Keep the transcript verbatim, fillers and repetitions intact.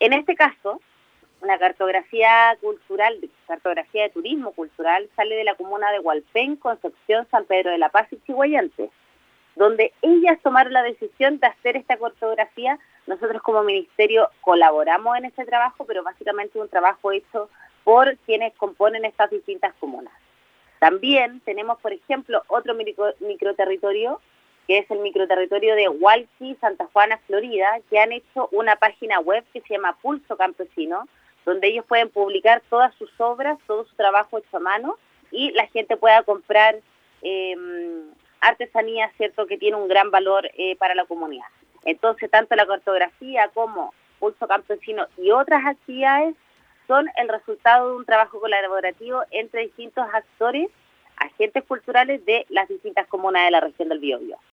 En este caso, la cartografía cultural, cartografía de turismo cultural, sale de la comuna de Hualpén, Concepción, San Pedro de la Paz y Chiguayante, donde ellas tomaron la decisión de hacer esta cartografía. Nosotros como ministerio colaboramos en este trabajo, pero básicamente es un trabajo hecho por quienes componen estas distintas comunas. También tenemos, por ejemplo, otro micro, microterritorio, que es el microterritorio de Hualqui, Santa Juana, Florida, que han hecho una página web que se llama Pulso Campesino, donde ellos pueden publicar todas sus obras, todo su trabajo hecho a mano, y la gente pueda comprar eh, artesanía, ¿cierto?, que tiene un gran valor eh, para la comunidad. Entonces, tanto la cartografía como Pulso Campesino y otras actividades son el resultado de un trabajo colaborativo entre distintos actores, agentes culturales de las distintas comunas de la región del Biobío.